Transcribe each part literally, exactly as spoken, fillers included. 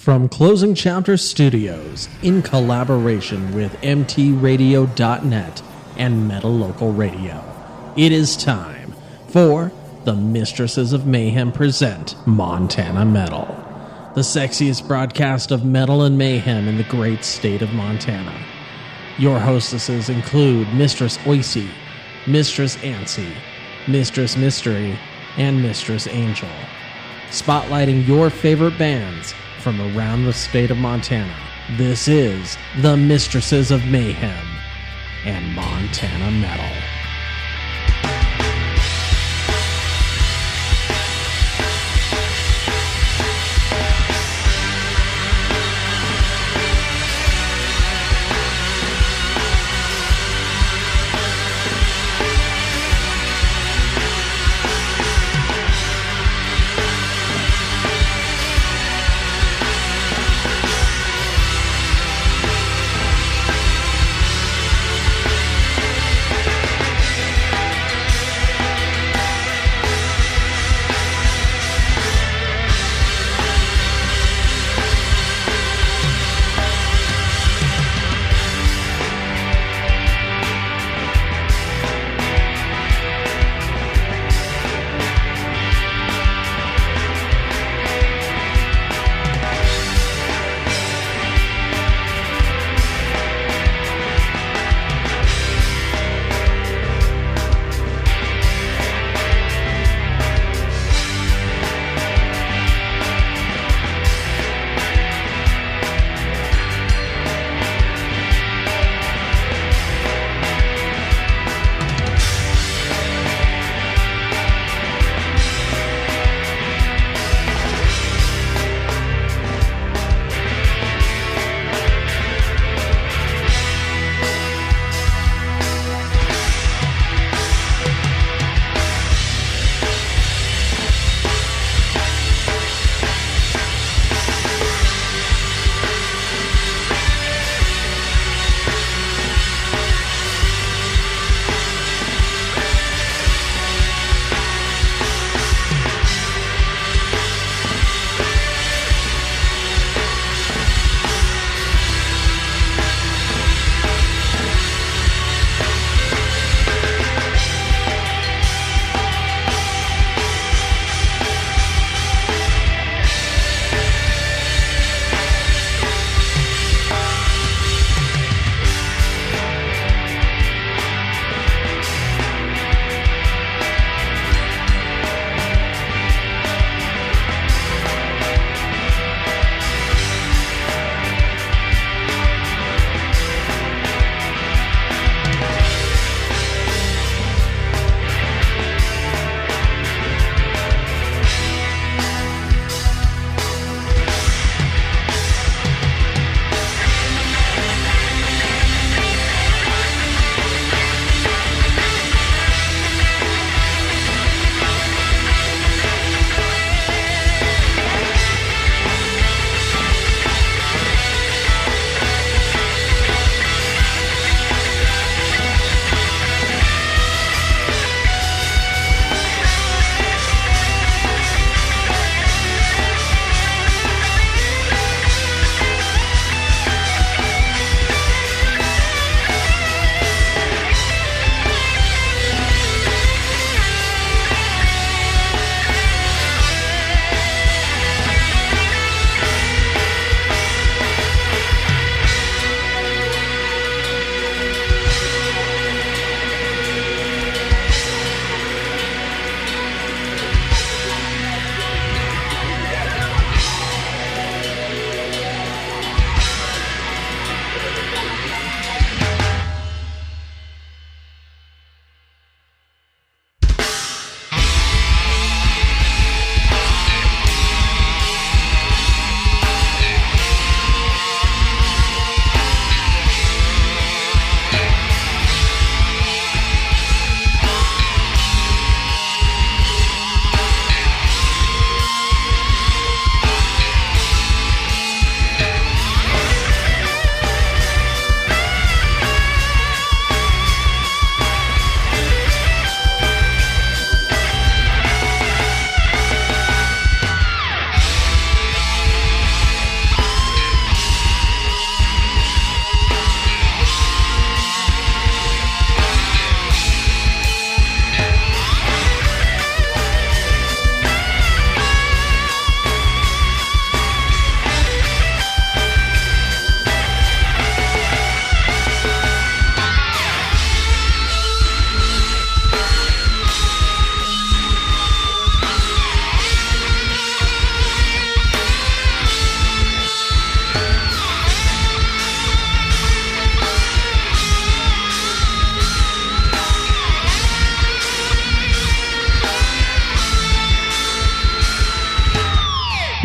From Closing Chapter Studios, in collaboration with M T radio dot net and Metal Local Radio, it is time for the Mistresses of Mayhem present Montana Metal, the sexiest broadcast of metal and mayhem in the great state of Montana. Your hostesses include Mistress Oicy, Mistress Antsy, Mistress Mystery, and Mistress Angel, spotlighting your favorite bands from around the state of Montana. This is the Mistresses of Mayhem and Montana Metal.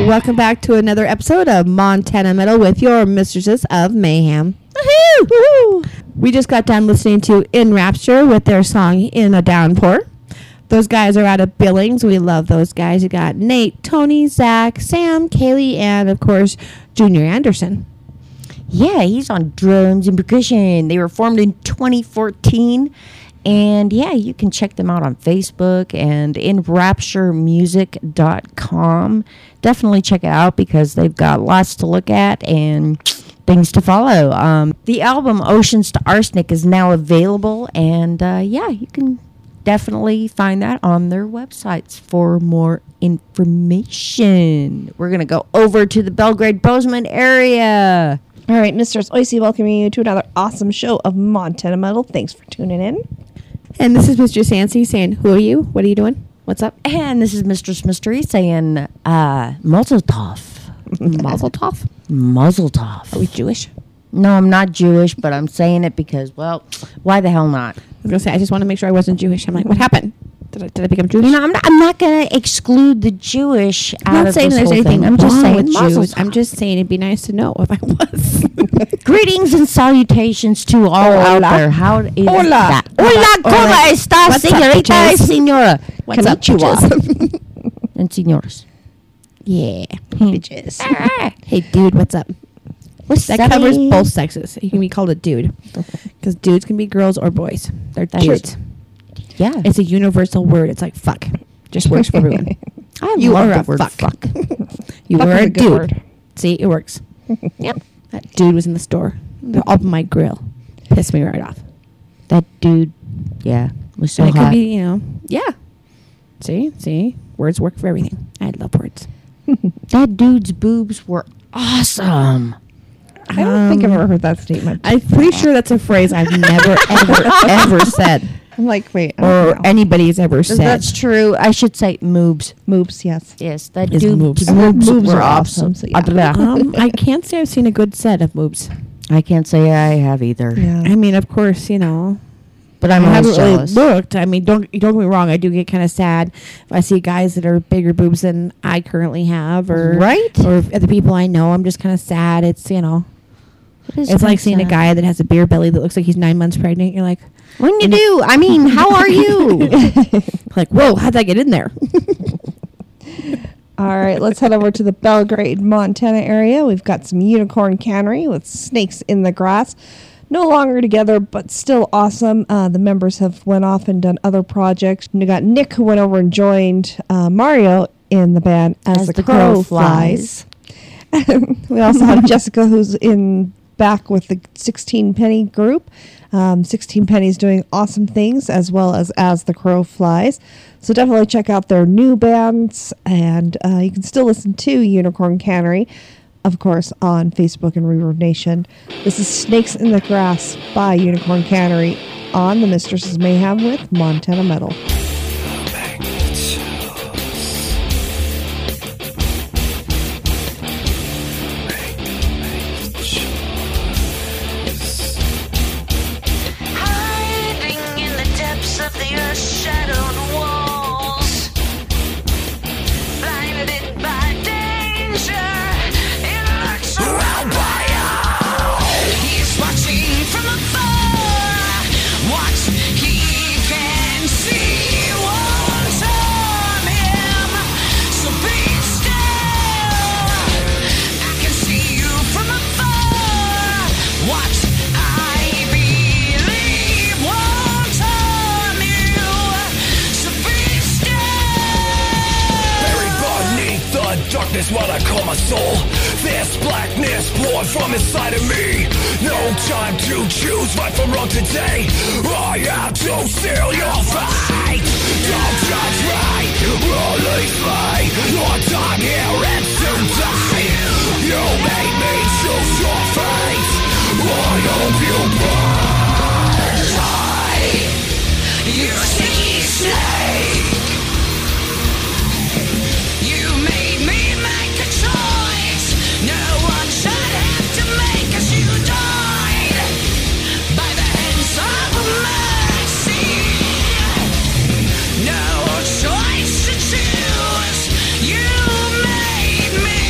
Welcome back to another episode of Montana Metal with your Mistresses of Mayhem. Woohoo! Woohoo! We just got done listening to In Rapture with their song In a Downpour. Those guys are out of Billings. We love those guys. You got Nate, Tony, Zach, Sam, Kaylee, and of course, Junior Anderson. Yeah, he's on drums and percussion. They were formed in twenty fourteen. And yeah, you can check them out on Facebook and in rapture music dot com. Definitely check it out because they've got lots to look at and things to follow. Um, the album Oceans to Arsenic is now available. And uh, yeah, you can definitely find that on their websites for more information. We're going to go over to the Belgrade Bozeman area. All right, Mistress Oisey, welcoming you to another awesome show of Montana Metal. Thanks for tuning in. And this is Mistress Nancy saying, who are you? What are you doing? What's up? And this is Mistress Mystery saying, uh, Mazel Tov. Mazel Tov? Mazel Tov. Are we Jewish? No, I'm not Jewish, but I'm saying it because, well, why the hell not? I was going to say, I just want to make sure I wasn't Jewish. I'm like, what happened? Did I, did I become Jewish? You know, I'm not, I'm not going to exclude the Jewish I'm out not of saying this there's whole anything thing. I'm just wrong saying with Mazel Jews. Tov. I'm just saying it'd be nice to know if I was. Greetings and salutations to all Hola. out there. How is Hola. that? Hola. Hola, ¿cómo Hola. estás, What's up, señorita y bitches? señora? What's up, Konnichiwa. bitches? And señores. Yeah. Bitches. Hey, dude, what's up? What's That up, covers eh? both sexes. You can be called a dude. Because dudes can be girls or boys. They're That is- dudes. Yeah. It's a universal word. It's like fuck. Just works for everyone. I You love are the a word fuck. fuck. You Fuck are is a a good dude. word. See, it works. Yep. That dude was in the store. They're up my grill. Pissed me right off. That dude, yeah, was so and it hot. could be, you know, yeah. See, see, words work for everything. I love words. That dude's boobs were awesome. I don't think I've Um, ever heard that statement. I'm pretty sure that's a phrase I've never, ever, ever said. I'm like, wait. I Or don't know. anybody's ever said. That's true. I should say moobs. Moobs, yes. Yes, that Is dude's moobs. boobs, Moobs were are awesome. awesome, so yeah. um, I can't say I've seen a good set of moves. I can't say I have either. Yeah. I mean, of course, you know, But I'm I haven't always really jealous. looked. I mean, don't don't get me wrong. I do get kind of sad if I see guys that are bigger boobs than I currently have, or Right? or other people I know. I'm just kind of sad. It's you know, It is it's like kinda seeing a sad. guy that has a beer belly that looks like he's nine months pregnant. You're like, When you do, I mean, how are you? like, whoa, how'd that get in there? All right, let's head over to the Belgrade, Montana area. We've got some Unicorn Cannery with Snakes in the Grass. No longer together, but still awesome. Uh, the members have went off and done other projects. And we got Nick, who went over and joined uh, Mario in the band As, As the, the Crow, Crow Flies. We also have Jessica, who's in back with the sixteen Penny group. Um, sixteen Penny's doing awesome things, as well as As the Crow Flies. So definitely check out their new bands, and uh, you can still listen to Unicorn Cannery, of course, on Facebook and Reverb Nation. This is Snakes in the Grass by Unicorn Cannery on the Mistresses Mayhem with Montana Metal. Hiding in the depths of the earth's shadowed walls, blinded by danger, it lurks around by all. He's watching from afar, what he can see won't harm him, so be still. I can see you from afar, what I believe won't harm you, so be still. Buried beneath the darkness, what I call my soul. This blackness poured from inside of me. No time to choose right from wrong today. I have to seal your fate. Don't judge me, release me. Your time here and to die. You made me choose your fate. I hope you burn. You sticky snake. You made me make a choice. No one should have to make us. You died by the hands of mercy. No choice to choose. You made me.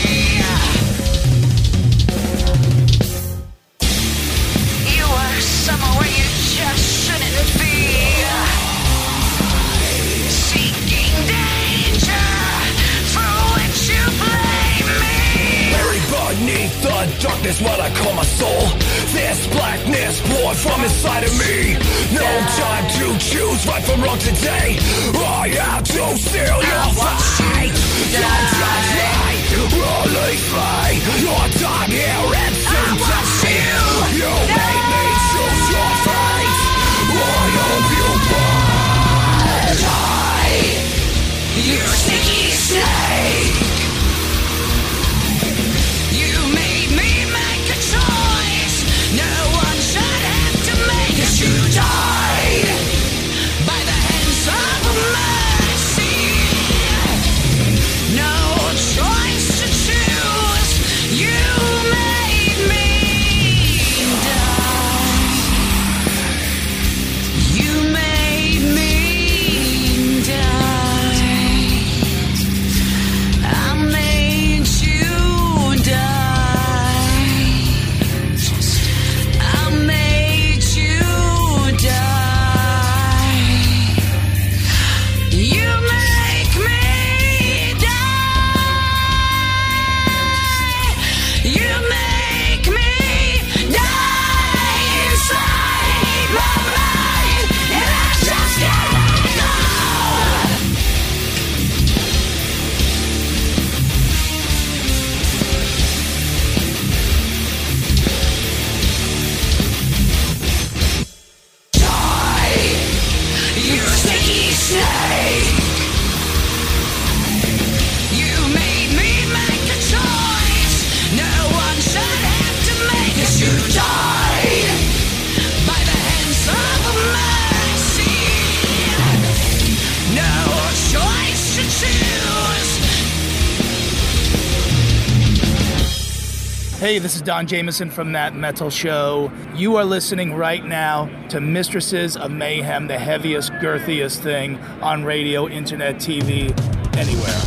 darkness, what I call my soul. This blackness poured from inside of me. No time to choose right from wrong today. I have to seal your fate. Don't judge me, release me. Your time here and soon to see you. You made me choose your fate. I hope you die. You sneaky snake. You made me make a choice. No one should have to make us. You died by the hands of mercy. No choice to choose. You made me die. You made me die. I made you die. I made you die. You make me die. You make me die inside my mind, and I just can't let go. Die, you sneaky snake. You made me make a choice. No one should have to make us. You died by the hands of mercy. No choice to choose. Hey, this is Don Jameson from That Metal Show. You are listening right now to Mistresses of Mayhem, the heaviest, girthiest thing on radio, internet, T V, anywhere.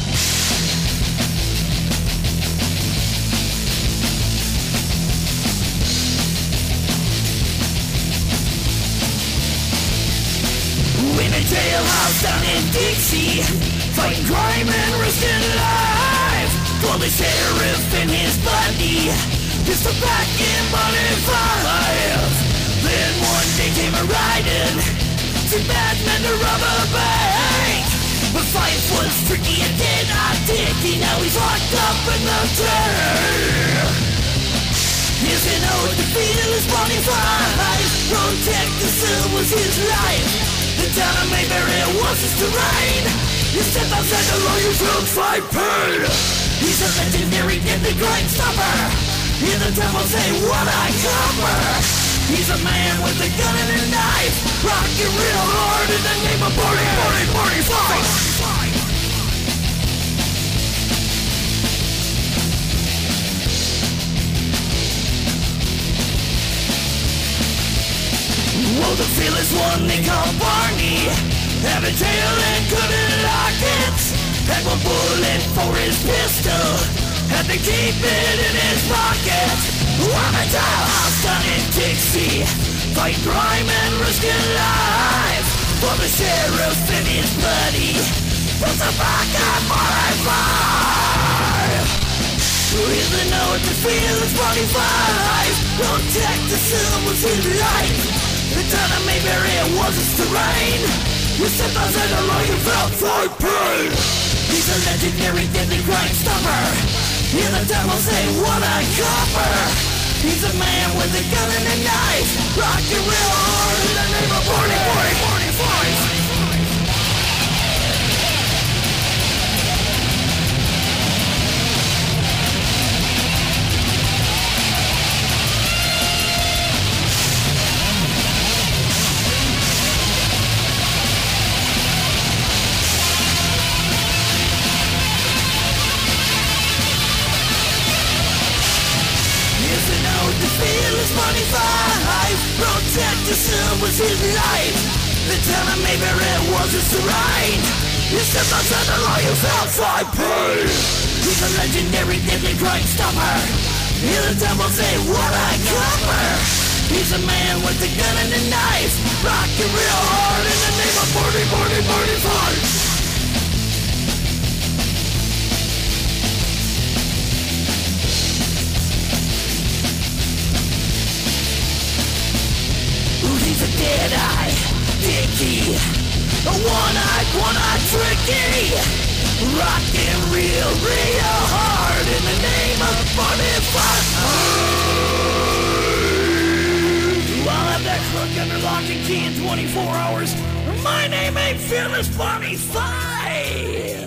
Women jailhouse down in Dixie, fighting crime and risking life. For the sheriff and his buddy, just a back in money five. Then one day came a riding, two bad men to rob a bank. But Fife was tricky and did not dicky, now he's locked up in the tank. Here's an oath to feel his body five. Protect the cell was his life. The town of Mayberry was his terrain. You step outside the law, you will fight pain. He's a legendary deadly crime stopper. Hear the devil say, what I cover. He's a man with a gun and a knife, rocking real hard in the name of party, party, party, fight. Well, the fearless one they call Barney had a tail and couldn't lock it. Had one bullet for his pistol, had to keep it in his pocket. On a jailhouse down in Dixie, fight crime and risking life. For the sheriff and his buddy, put the back on my five. Here's the note to feel is forty-five. Protect the silver's his life. The town of Mayberry was its terrain. You stepped outside the law, you felt fight pain. He's a legendary deadly crime stopper. Hear the devil say, what a copper. He's a man with a gun and a knife, rocking real hard in the name of party, party, party, party. twenty-five, protect the sun was his life. The town of Mayberry was his terrain. You stepped outside the law, you felt fight pain. He's a legendary deadly crime stopper. Hear the devil say, what a copper. He's a man with a gun and a knife, rocking real hard in the name of party, party, party, fight. funky, one-eyed, one-eyed tricky, rockin' real, real hard in the name of funny fun. I'll have that crook under lock and key in twenty-four hours. My name ain't Fearless Bonnie Five.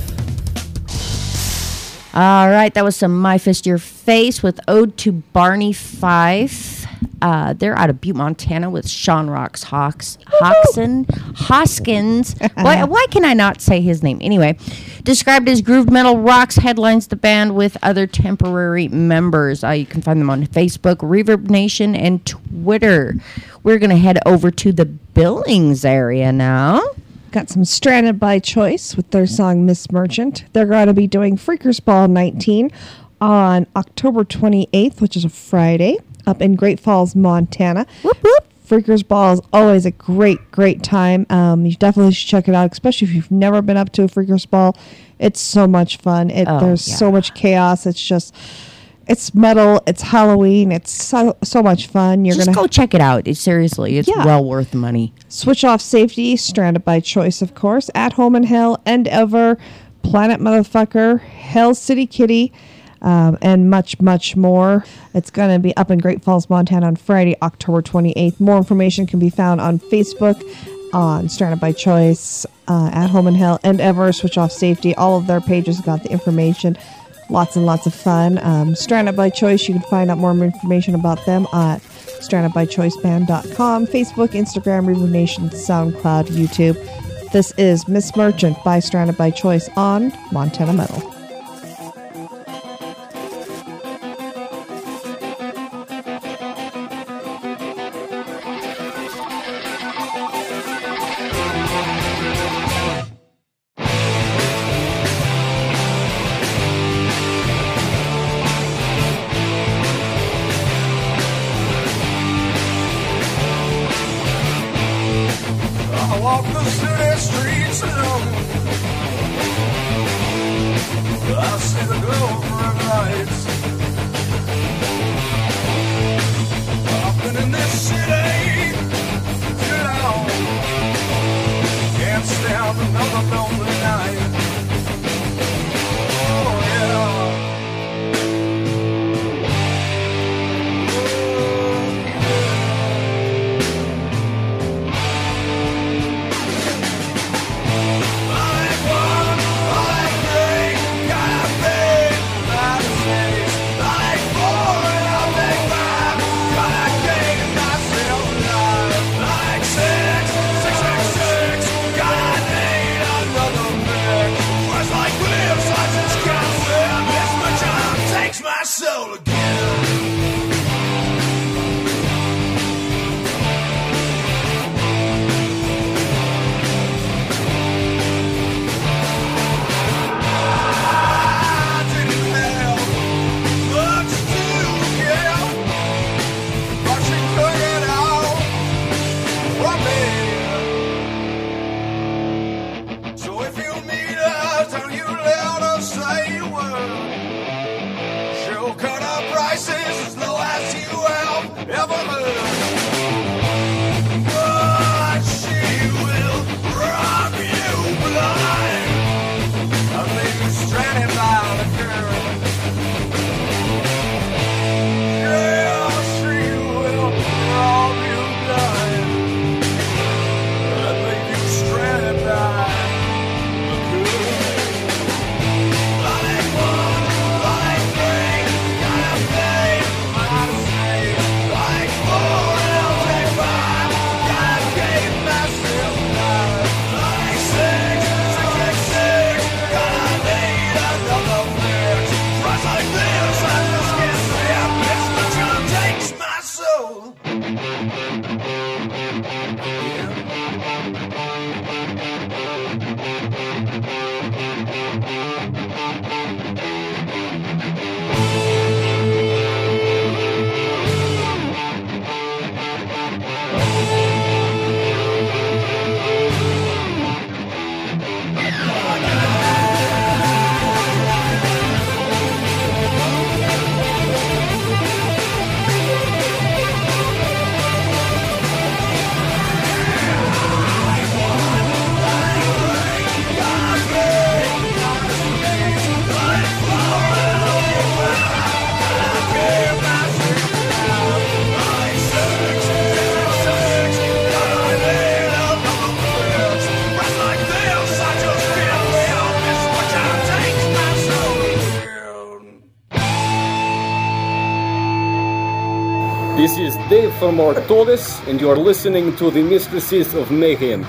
All right, that was some My Fist Your Face with Ode to Barney Fife. Uh, they're out of Butte, Montana with Sean Rocks Hawks, Hawkson, Hoskins. why, why can I not say his name? Anyway, described as groove metal rocks, headlines the band with other temporary members. Uh, you can find them on Facebook, Reverb Nation, and Twitter. We're going to head over to the Billings area now. Got some Stranded by Choice with their song Miss Merchant. They're going to be doing Freakers Ball nineteen on October twenty-eighth, which is a Friday, up in Great Falls, Montana. Whoop, whoop. Freakers Ball is always a great, great time. Um, you definitely should check it out, especially if you've never been up to a Freakers Ball. It's so much fun. It, Oh, there's yeah. so much chaos. It's just, it's metal. It's Halloween. It's so so much fun. You're Just gonna go check it out. It, seriously, it's Yeah. well worth the money. Switch Off Safety, Stranded by Choice, of course, At Home in Hell, End Ever, Planet Motherfucker, Hell City Kitty, um, and much, much more. It's going to be up in Great Falls, Montana on Friday, October twenty-eighth. More information can be found on Facebook, on Stranded by Choice, uh, At Home in Hell, End Ever, Switch Off Safety. All of their pages got the information. Lots and lots of fun. Um, Stranded by Choice, you can find out more information about them at stranded by choice band dot com, Facebook, Instagram, Reverb Nation, SoundCloud, YouTube. This is Miss Merchant by Stranded by Choice on Montana Metal. I walk the city streets alone. I see the glow of red lights. I've been in this city too long. Can't stand another lonely night. Oh yeah. My soul again. I didn't have much to give, but she took it all from me. So if you meet her, don't you let her say a word. She'll cut her price This is Dave from Ortoles, and you are listening to the Mistresses of Mayhem.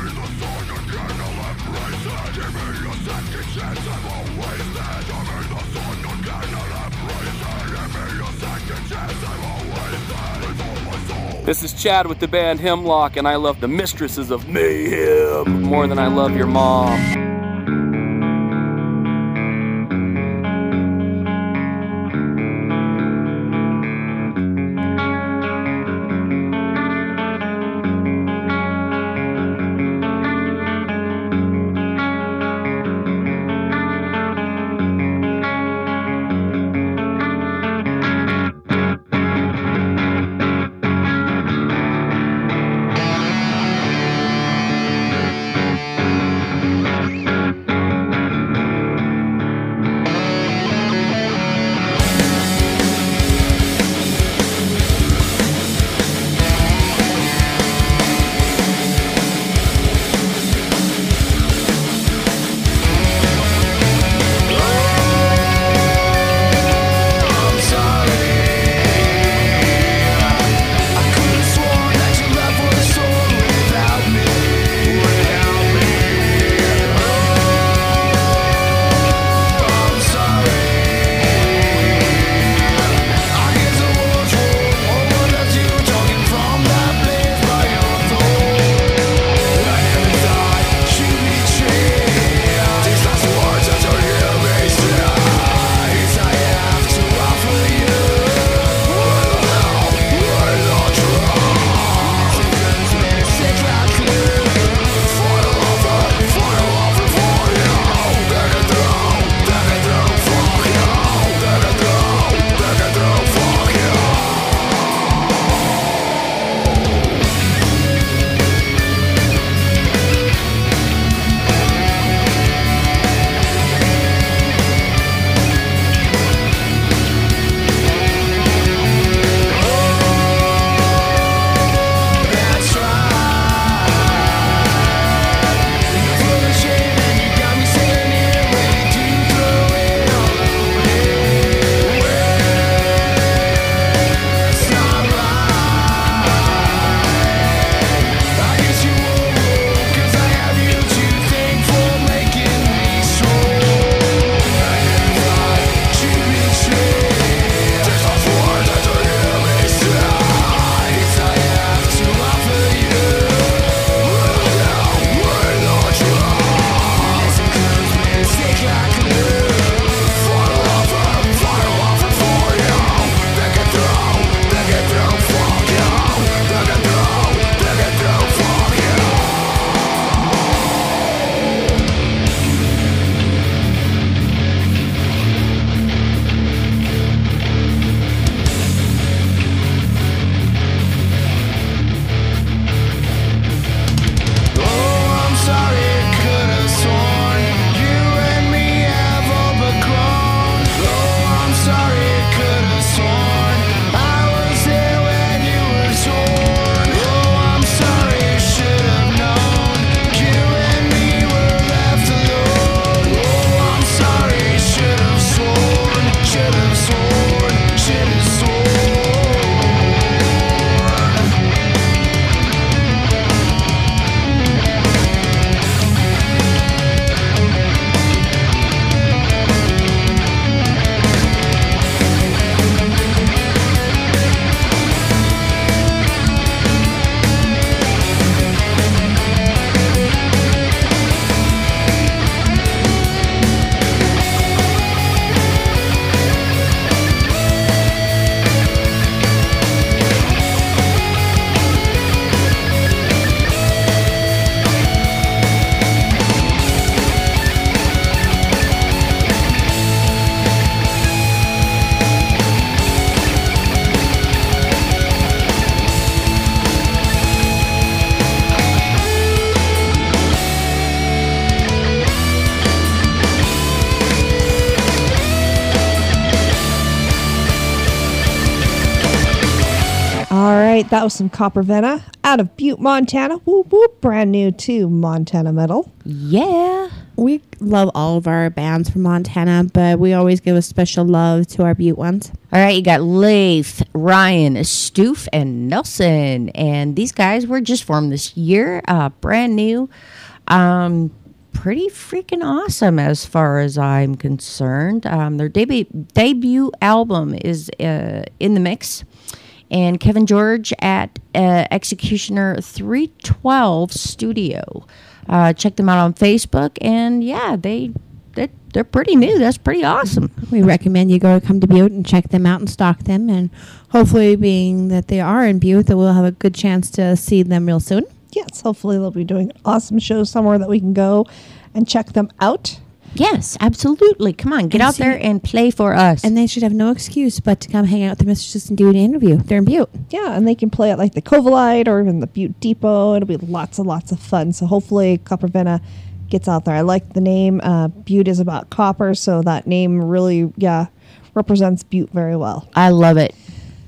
Give me a second chance, I'm always there. Give me the This is Chad with the band Hemlock, and I love the Mistresses of Mayhem more than I love your mom. right, that was some Copper Vena out of Butte, Montana. Whoop, whoop, brand new to Montana Metal. Yeah. We love all of our bands from Montana, but we always give a special love to our Butte ones. All right, you got Laith, Ryan, Stoof, and Nelson. And these guys were just formed this year, uh, brand new. Um, pretty freaking awesome as far as I'm concerned. Um, their debut, debut album is uh, in the mix. and Kevin George at uh, Executioner three twelve Studio. Uh, check them out on Facebook, and yeah, they they they're pretty new. That's pretty awesome. We recommend you go come to Butte and check them out and stalk them, and hopefully, being that they are in Butte, that we'll have a good chance to see them real soon. Yes, hopefully they'll be doing awesome shows somewhere that we can go and check them out. Yes, absolutely. Come on, get And out see- there and play for us. And they should have no excuse but to come hang out with the mistresses and do an interview. They're in Butte. Yeah, and they can play at like the Covalite or even the Butte Depot. It'll be lots and lots of fun. So hopefully Coppervena gets out there. I like the name. Uh, Butte is about copper, so that name really, yeah, represents Butte very well. I love it.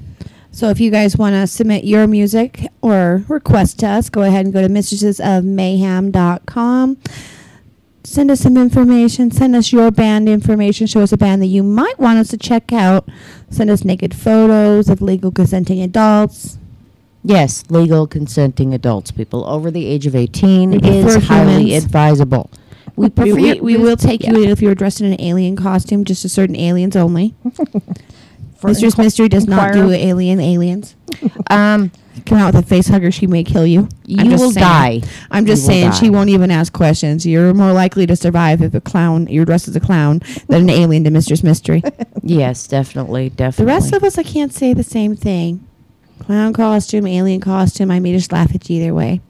So if you guys want to submit your music or request to us, go ahead and go to mistresses of mayhem dot com. Send us some information. Send us your band information. Show us a band that you might want us to check out. Send us naked photos of legal consenting adults. Yes, legal consenting adults, people over the age of eighteen We is prefer highly humans. advisable. We prefer We, we, we will take yeah. you if you're dressed in an alien costume, just to certain aliens only. For Mistress inqu- Mystery does not do inquirer. alien aliens. Um, Come out with a face hugger, she may kill you. I'm you just will saying. die. I'm just You will saying she die. won't even ask questions. You're more likely to survive if a clown, you're dressed as a clown, than an alien to Mistress Mystery. Yes, definitely, The definitely. rest of us, I can't say the same thing. Clown costume, alien costume, I may just laugh at you either way.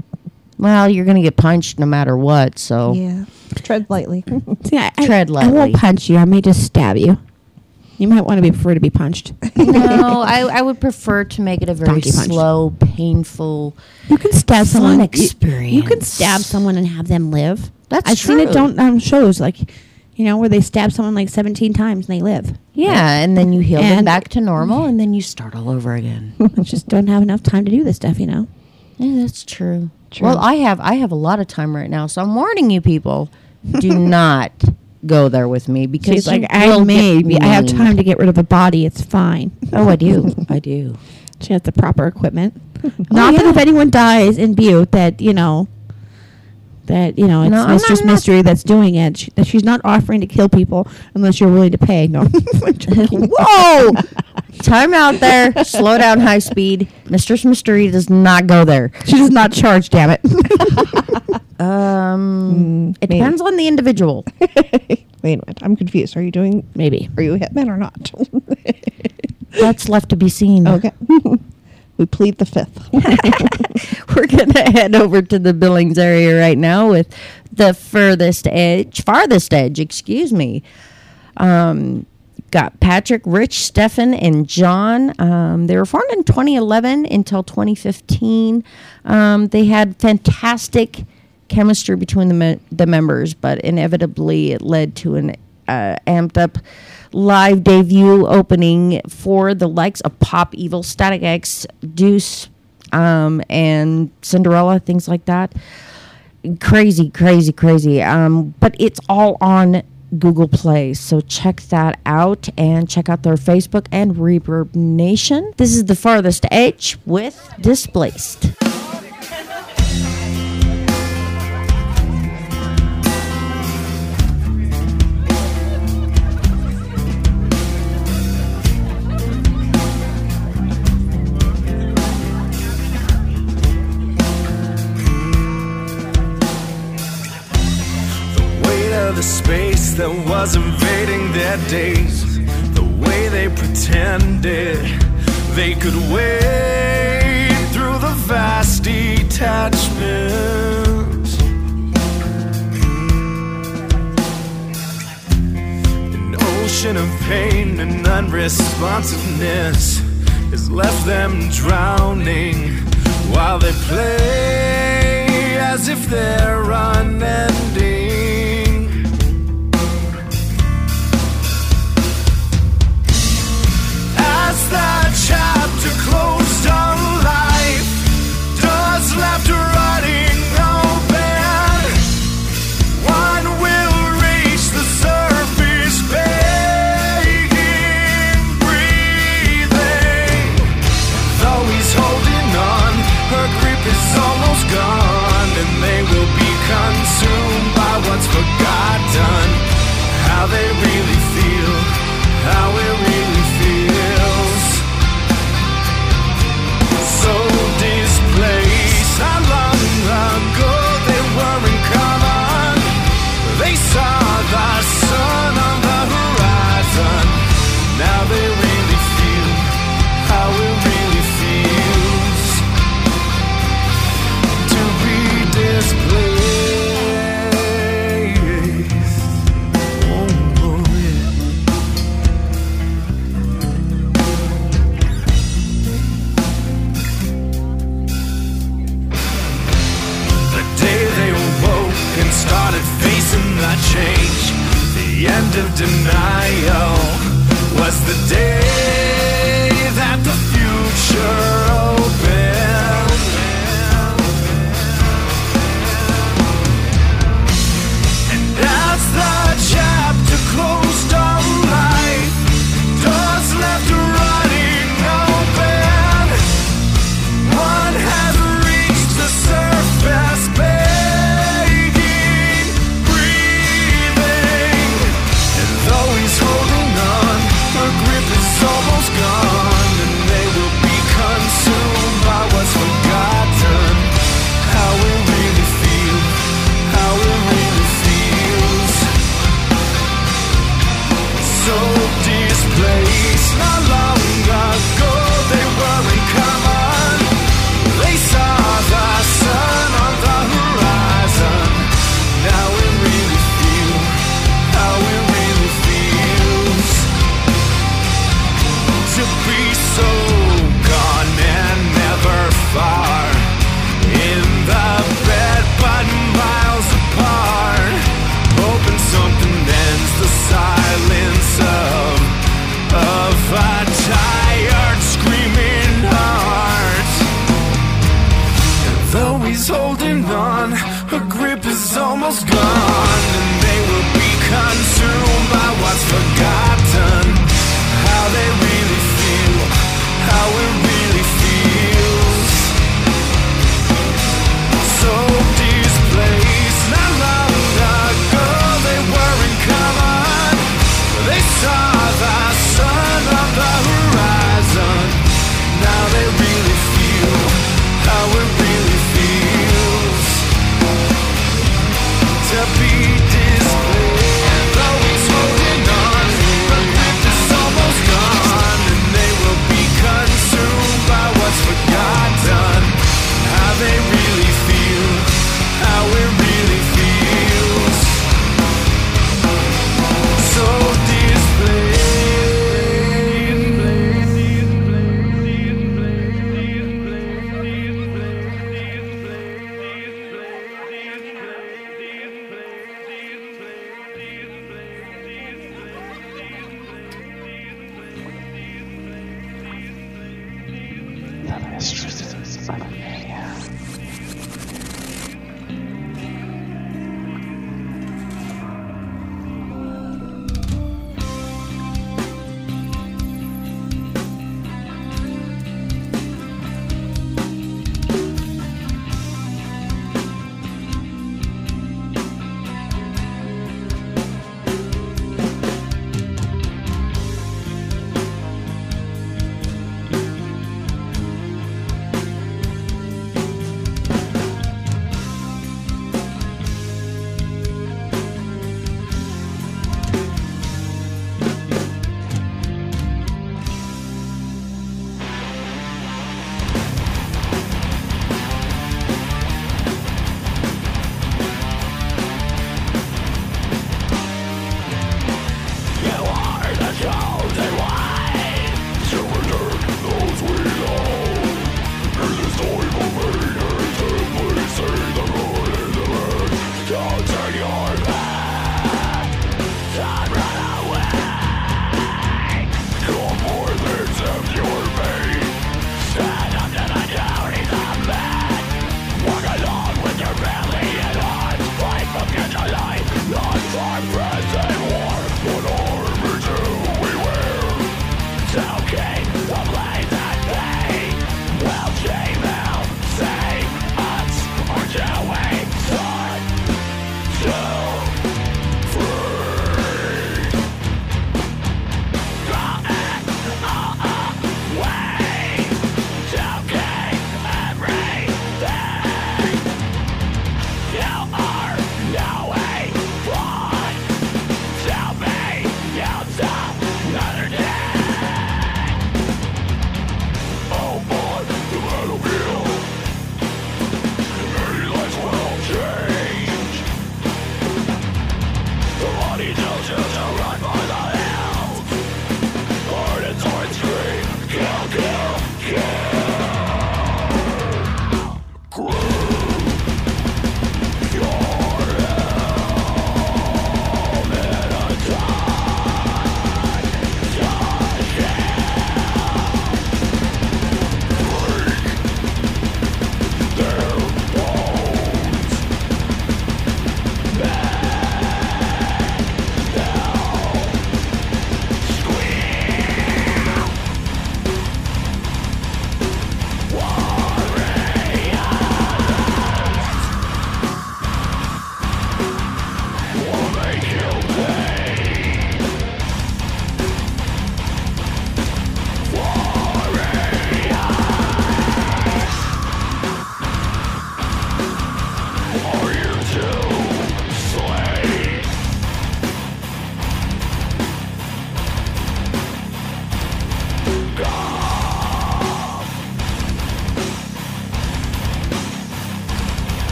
Well, you're going to get punched no matter what, so Yeah, tread lightly. See, I, I- Tread I lightly. won't punch you. I may just stab you. You might want to be prefer to be punched. no, I, I would prefer to make it a very Donkey punch. slow, painful. You can stab Fun someone. you- experience. You, can stab someone and have them live. That's I've seen it true. don't on shows like, you know, where they stab someone like seventeen times and they live. Yeah, and then you heal them And- back to normal, and then you start all over again. I just don't have enough time to do this stuff, you know. Yeah, that's true. True. Well, I have I have a lot of time right now, so I'm warning you people: do not go there with me because She's like, you I will may, get be, I have memed." time to get rid of a body. It's fine. Oh, I do, I do. She has the proper equipment. Not that yeah. if anyone dies in Butte, that you know, that you know, it's No, I'm Mistress not- I'm not- Mystery that's doing it. She, that she's not offering to kill people unless you're willing to pay. No, I'm joking. Whoa! Time out there. Slow down, high speed. Mistress Mystery does not go there. She does not charge. Damn it. Um, it maybe. depends on the individual. Wait a minute, I'm confused. Are you doing? Maybe. Are you a hitman or not? That's left to be seen. Okay, we plead the fifth. We're gonna head over to the Billings area right now with the furthest edge, farthest edge, excuse me. Um, got Patrick, Rich, Stefan, and John. Um, they were formed in twenty eleven until twenty fifteen. Um, they had fantastic chemistry between the me- the members, but inevitably it led to an uh, amped up live debut opening for the likes of Pop Evil, Static X, Deuce, um, and Cinderella, things like that. Crazy, crazy, crazy. Um, but it's all on Google Play, so check that out and check out their Facebook and Reverb Nation. This is the farthest edge with Displaced. Weight of the space that was invading their days, the way they pretended they could wade through the vast detachment. An ocean of pain and unresponsiveness has left them drowning while they play as if they're unending. As that chapter closed on life, doors left running open. One will reach the surface, begging, breathing. Though he's holding on, her grip is almost gone, and they will be consumed by what's forgotten. How they really feel, how it really feels. The end of denial was the day that the future opened. And as the chapter closed on life, doors left running open. One has reached the surface, begging, breathing. And though he's holding on, her grip is almost gone, and they will be consumed by what's forgotten. How it really feels, how it really feels. So displaced, not long ago they were in common. They saw the sun on the horizon. Now it really feels, how it really feels to be so gone and never far. In the bed but miles apart, hoping something ends the silence of of a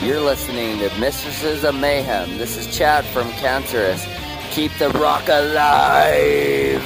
You're listening to Mistresses of Mayhem. This is Chad from Cancerous. Keep the rock alive!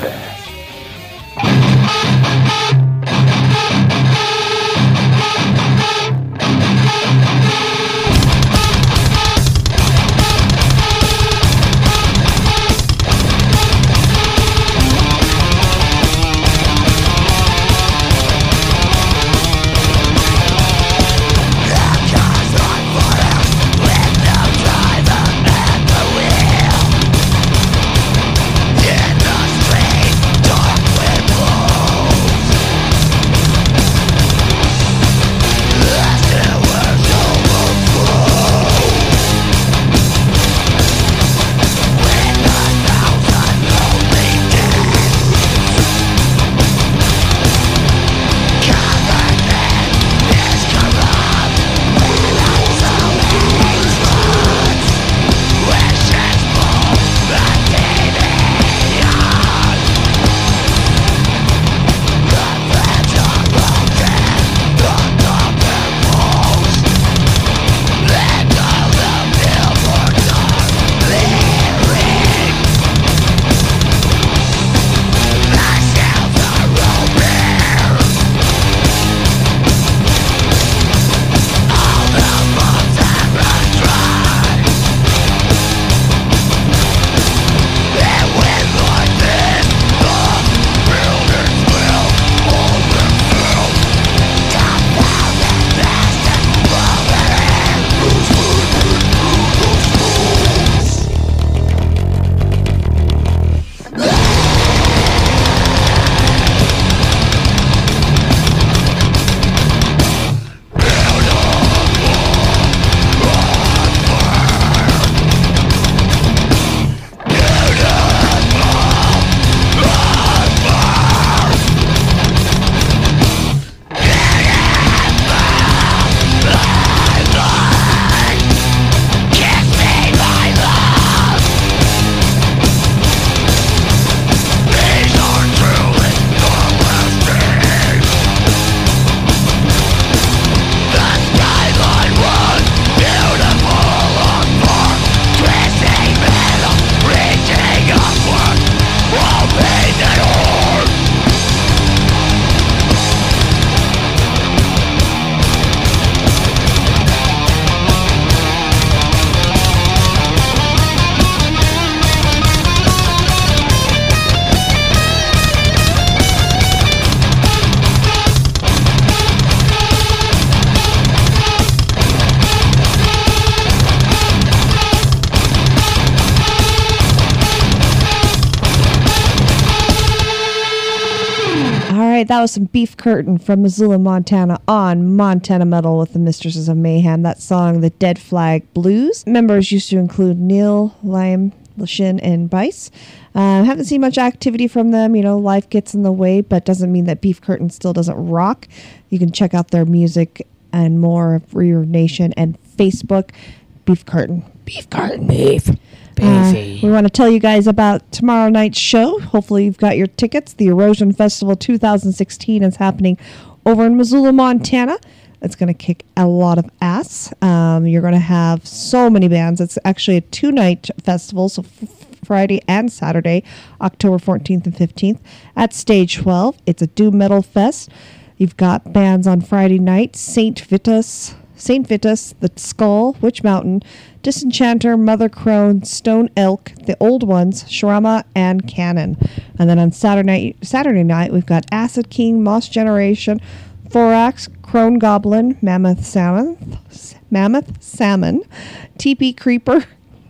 That was some Beef Curtain from Missoula, Montana on Montana Metal with the Mistresses of Mayhem. That song, The Dead Flag Blues. Members used to include Neil, Lime, Lashin, and Bice. Uh, haven't seen much activity from them. You know, life gets in the way, but doesn't mean that Beef Curtain still doesn't rock. You can check out their music and more of Rear Nation and Facebook. Beef Curtain. Beef Curtain. Beef. Uh, we want to tell you guys about tomorrow night's show. Hopefully you've got your tickets. The Erosion Festival two thousand sixteen is happening over in Missoula, Montana. It's going to kick a lot of ass. Um, you're going to have so many bands. It's actually a two-night festival, so f- Friday and Saturday, October fourteenth and fifteenth at Stage twelve. It's a doom metal fest. You've got bands on Friday night, Saint Vitus, Saint Vitus, The Skull, Witch Mountain, Disenchanter, Mother Crone, Stone Elk, The Old Ones, Sharama, and Cannon. And then on Saturday night, Saturday night, we've got Acid King, Moss Generation, Thorax, Crone Goblin, Mammoth Salmon, Mammoth Salmon, Teepee Creeper,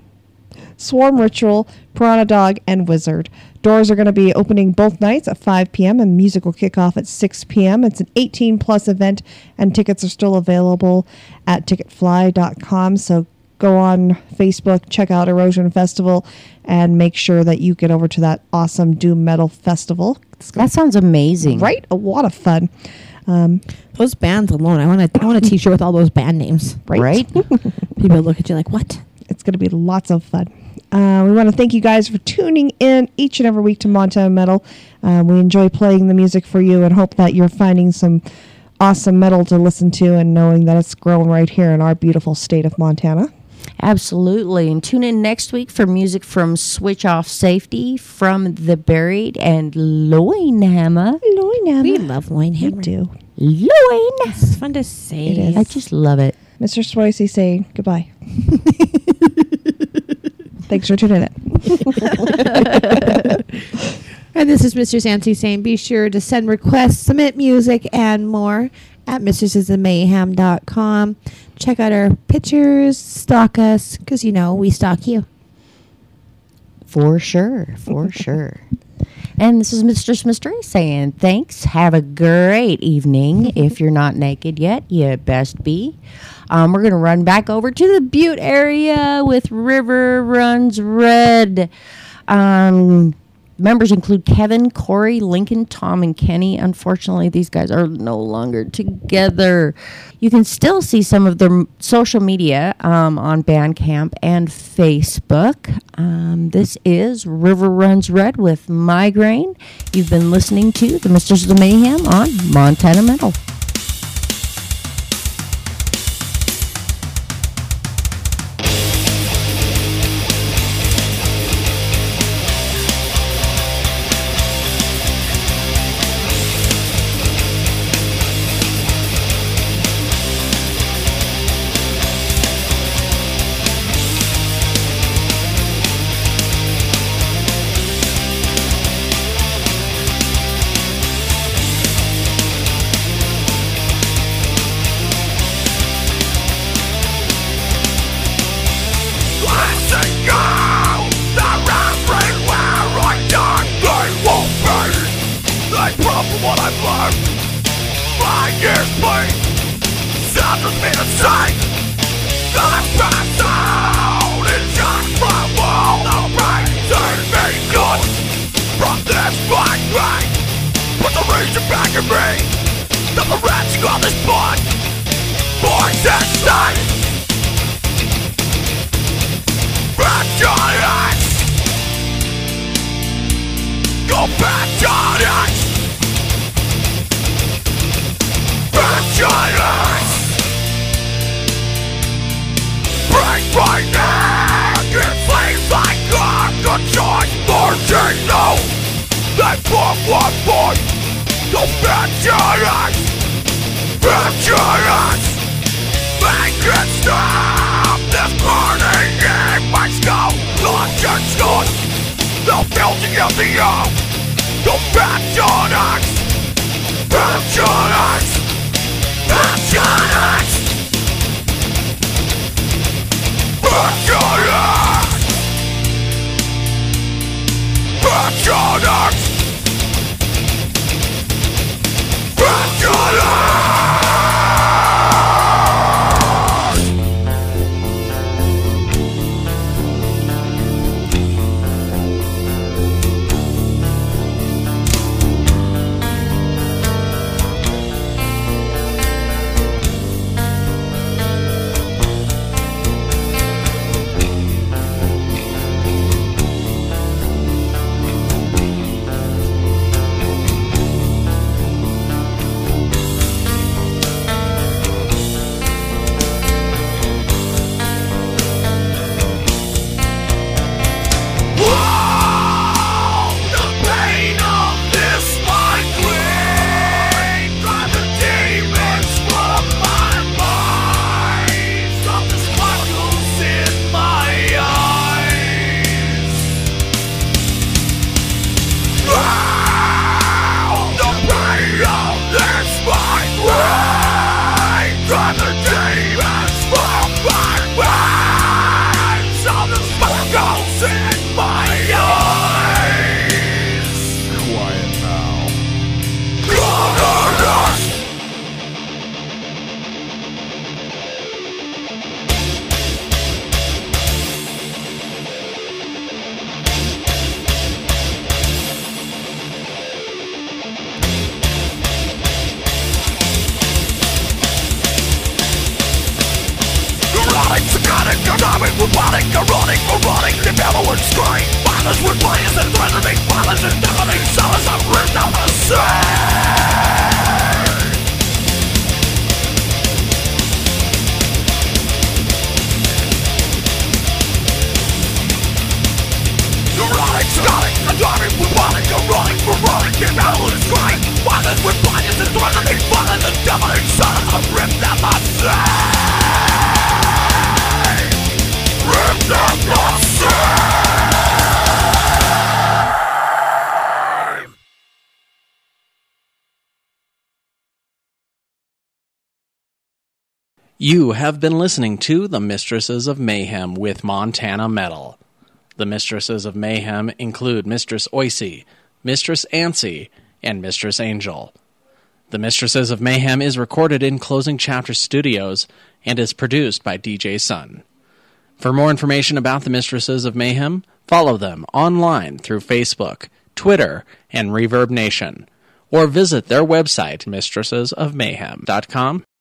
Swarm Ritual, Piranha Dog, and Wizard. Doors are going to be opening both nights at five p.m. and music will kick off at six p.m. It's an eighteen plus event, and tickets are still available at ticket fly dot com. So go on Facebook, check out Erosion Festival, and make sure that you get over to that awesome doom metal festival. That sounds amazing. Right? A lot of fun. Um, those bands alone, I want a, I want a t-shirt with all those band names. Right? Right? People look at you like, what? It's going to be lots of fun. Uh, we want to thank you guys for tuning in each and every week to Montana Metal. Uh, we enjoy playing the music for you and hope that you're finding some awesome metal to listen to, and knowing that it's grown right here in our beautiful state of Montana. Absolutely. And tune in next week for music from Switch Off Safety, From the Buried, and Loinhammer. Loinhammer. We love Loinhammer. We do. Loin. It's fun to say. It is. I just love it. Mister Swayze saying goodbye. Thanks for tuning in. And this is Mister Sancy saying be sure to send requests, submit music, and more at mistresses of mayhem dot com. Check out our pictures, stalk us, because, you know, we stalk you. For sure. For sure. And this is Mistress Mystery saying thanks. Have a great evening. If you're not naked yet, you best be. Um, we're going to run back over to the Butte area with River Runs Red. Um... Members include Kevin, Corey, Lincoln, Tom, and Kenny. Unfortunately, these guys are no longer together. You can still see some of their social media um, on Bandcamp and Facebook. Um, this is River Runs Red with Migraine. You've been listening to the Mistresses of Mayhem on Montana Metal. devil inside of rip them the same. Rip them the same. You have been listening to The Mistresses of Mayhem with Montana Metal. The Mistresses of Mayhem include Mistress Oicy, Mistress Ancy, and Mistress Angel. The Mistresses of Mayhem is recorded in Closing Chapter Studios and is produced by D J Sun. For more information about the Mistresses of Mayhem, follow them online through Facebook, Twitter, and Reverb Nation, or visit their website, mistresses of mayhem dot com.